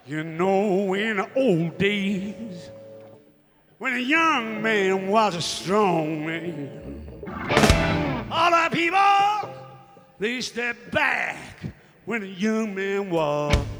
You know, in the old days, when a young man was a strong man, all the people, they stepped back when a young man was